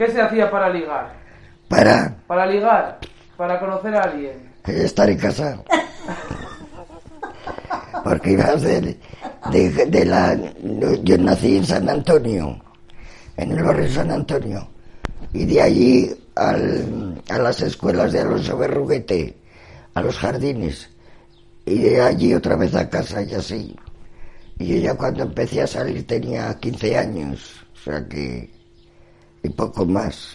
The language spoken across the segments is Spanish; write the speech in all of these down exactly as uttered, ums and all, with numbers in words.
¿Qué se hacía para ligar? ¿Para? Para ligar, para conocer a alguien. Estar en casa. Porque iba a ser de, de la... Yo nací en San Antonio, en el barrio San Antonio, y de allí al, a las escuelas de Alonso Berruguete, a los jardines, y de allí otra vez a casa y así. Y yo ya cuando empecé a salir tenía quince años, o sea que... y poco más.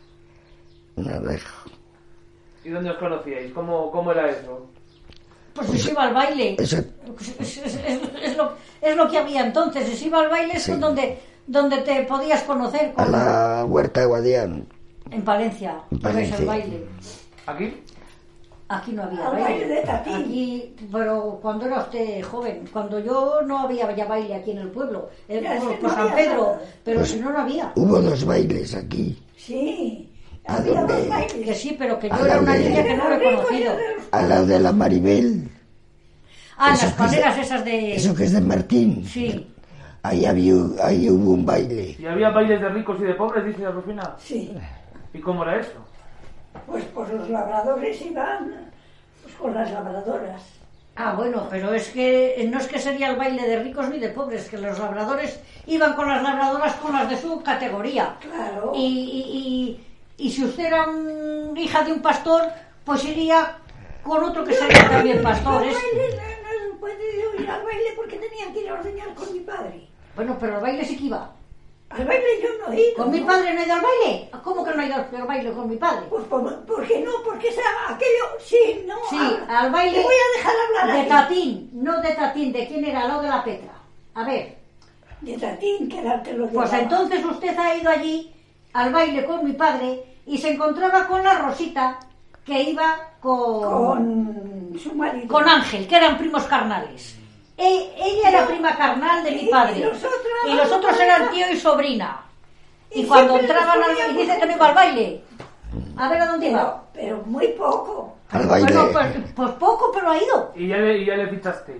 No dejo. ¿Y dónde os conocíais? ¿Cómo, cómo era eso? Pues se iba al baile. Eso... Es, es, es, es, lo, es lo que había entonces. Se iba al baile, sí. donde, donde te podías conocer. Con... A la Huerta de Guadián. En Palencia. En Palencia. El baile. ¿Aquí? Aquí no había al baile. baile de Tatín. Aquí, pero cuando era usted joven, cuando yo no había ya baile aquí en el pueblo, el Ya, pueblo es que por no San había Pedro, nada. pero Pues si no, no había. Hubo dos bailes aquí. Sí, ¿A había dónde? dos bailes. Que sí, pero que yo A era la una de- niña que no lo he conocido. Al lado de la Maribel. Ah, Eso las que es de- paneras esas de... Eso que es de Martín. Sí. Ahí, había, ahí hubo un baile. ¿Y había bailes de ricos y de pobres, dice la Rufina? Sí, ¿Y cómo era eso? pues por los labradores iban pues con las labradoras. Ah, bueno, pero es que no es que sería el baile de ricos ni de pobres, que los labradores iban con las labradoras con las de su categoría. Claro. Y, y, y, y si usted era un, hija de un pastor, pues iría con otro que sería también pastor. Al ¿es? baile no, no he podido ir al baile porque tenía que ir a ordeñar con mi padre. Bueno, pero el baile sí que iba. Al baile yo no he ido. ¿Con mi ¿no? padre no he ido al baile? ¿Cómo que no he ido al baile con mi padre? Pues por, ¿por qué no? Porque esa, aquello... Sí, no. Sí, habla. al baile Te voy a dejar hablar de a ti. Tatín, no de Tatín, ¿de quién era? Lo de la Petra. A ver, De Tatín, que era el que lo pues llevaba. entonces usted ha ido allí al baile con mi padre y se encontraba con la Rosita, que iba con, Con su marido. con Ángel, que eran primos carnales. E- ella era No. prima carnal de mi Y- padre. y los otros Y los otros no eran eran. tío y sobrina. Y, Y cuando siempre entraban nos al poníamos y dice que no iba al baile. A ver a dónde iba. Pero, pero muy poco. Al baile. Bueno, pues, pues poco, pero ha ido. ¿Y ya le, y ya le fichaste?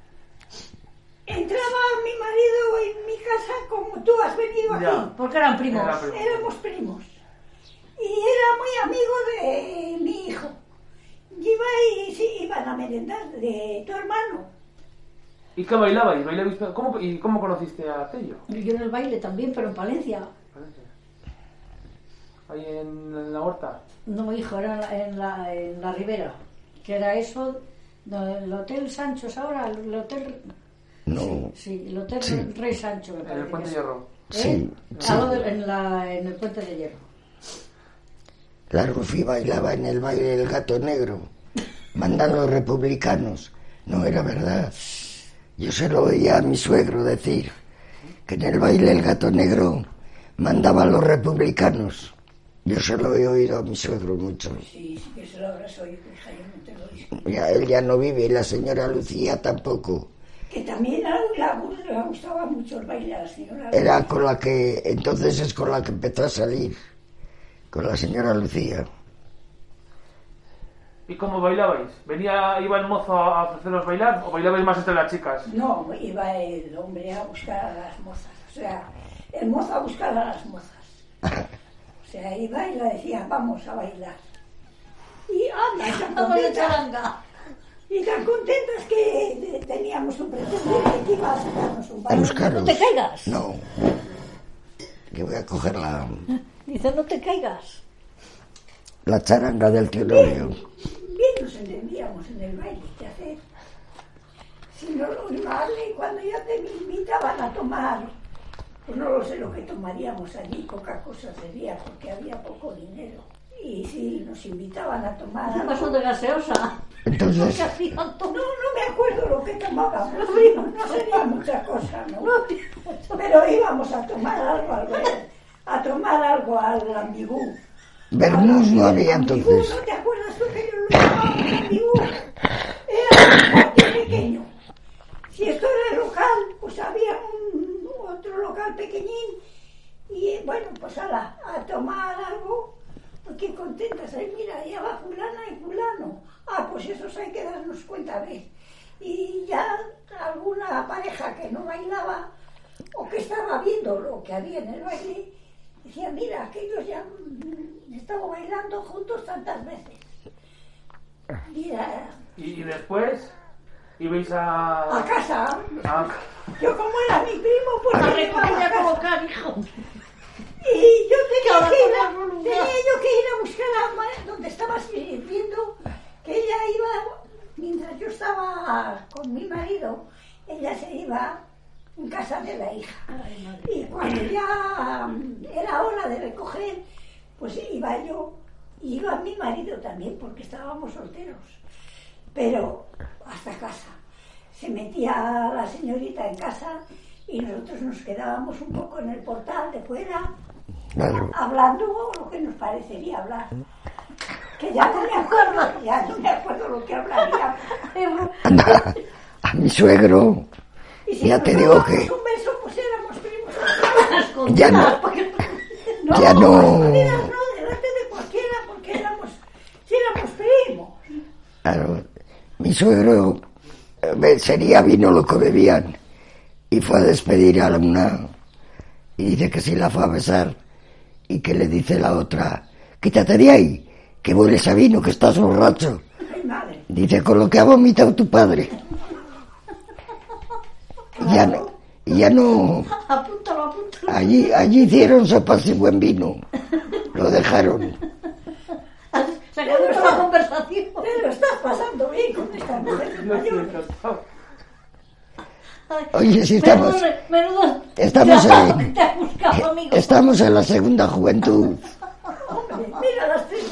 Entraba mi marido en mi casa como tú has venido Ya. aquí. Porque eran primos. Era primo. Éramos primos. Y era muy amigo de mi hijo. Y iba y sí, iban a merendar de tu hermano. ¿Y qué bailabais? ¿Bailabais? ¿Cómo, ¿Y cómo conociste a Tello? Y yo en el baile también, pero en Palencia. Ahí en, en la huerta. No, hijo, era en la, en la, en la Ribera. Que era eso, no, el Hotel Sancho es ahora, el hotel... No. Sí, el Hotel Sí. Rey Sancho, me En parece el Puente que de es. Hierro. Sí, ¿Eh? sí. Al lado de- en, la, en el Puente de Hierro. La Rufi bailaba en el baile del gato negro. Mandan los republicanos. No era verdad. Yo se lo oía a mi suegro decir que en el baile del gato negro mandaban los republicanos. Yo se lo he oído a mi suegro mucho. Sí, sí que se lo habrás oído, hija, yo no te lo discuto. Ya, él ya no vive, y la señora Lucía tampoco. Que también a la, le gustaba mucho el baile a la señora. Era con la que, entonces es con la que empezó a salir, con la señora Lucía. ¿Y cómo bailabais? ¿Venía, iba el mozo a ofreceros bailar o bailabais más entre las chicas? No, iba el hombre a buscar a las mozas. O sea, el mozo a buscar a las mozas. O sea, iba y le decía, vamos a bailar. Y anda, y tan Vamos de contentas, charanga. y tan contentas que teníamos un pretendiente que iba a sacarnos un A baile. buscarlos. No te caigas. No. Que voy a coger la, Dice, no te caigas. la charanga del telorio. Bien nos entendíamos en el baile, ¿qué hacer? Si no lo normal, cuando ya te invitaban a tomar, pues no lo sé lo que tomaríamos allí, poca cosa sería, porque había poco dinero. Y si nos invitaban a tomar Un algo, vaso de gaseosa. Entonces, ¿Qué hacían no, todos? no me acuerdo lo que tomábamos, no, no sería mucha cosa, ¿no? Pero íbamos a tomar algo al ver, a tomar algo al ambigú. vermús no había Ambigú, entonces. ¿no te acuerdas tú que yo lo llamábamos ambigú? Era un patio pequeño. Si esto era el local, pues había un, otro local pequeñín. Y bueno, pues ala, a tomar algo. Pues qué contentas, ay mira, ya va fulana y fulano. Ah, pues esos hay que darnos cuenta, ¿ves? Y ya alguna pareja que no bailaba o que estaba viendo lo que había en el baile, decía, mira, aquellos ya han estado bailando juntos tantas veces. Mira. ¿Y, y después? ¿Ibais a...? A casa. A... Yo como era mi primo, pues A me llevaba recoger y a a casa. colocar, hijo. Y yo tenía Cada que, ir cosa a, en un lugar. tenía yo que ir a buscar a ma- donde estaba sirviendo, que ella iba, mientras yo estaba con mi marido, ella se iba en casa de la hija. Y cuando ya era hora de recoger, pues iba yo, y iba mi marido también, porque estábamos solteros. Pero hasta casa. Se metía la señorita en casa y nosotros nos quedábamos un poco en el portal de fuera, Claro. hablando lo que nos parecería hablar. Que ya no me acuerdo, ya no me acuerdo lo que hablaría. Anda, a mi suegro, Y si ya nos te digo dábamos que un beso, pues éramos primos. ya no, No, Ya no. escondidas no, delante de cualquiera, porque éramos, sí éramos primos. claro, mi suegro eh, sería vino lo que bebían y fue a despedir a una y dice que si la fue a besar y que le dice la otra, quítate de ahí, que hueles a vino, que estás borracho. Ay, madre. Dice, con lo que ha vomitado tu padre. Y ya no, y ya no, Apúntalo, apúntalo. allí, allí hicieron sopas y buen vino, lo dejaron. Se acabó toda la conversación. Te lo estás pasando bien con estas mujeres Yo estoy mayores. encantado. Ay, Oye, si estamos, Menudo, menudo. estamos trabajo en- que te has buscado, amigo. estamos en la segunda juventud. Hombre, mira las tres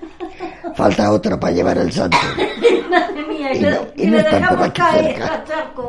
viudas. Falta otra para llevar el santo. Madre mía, y, Y le, no- y y no le están por dejamos aquí caer cerca. al charco.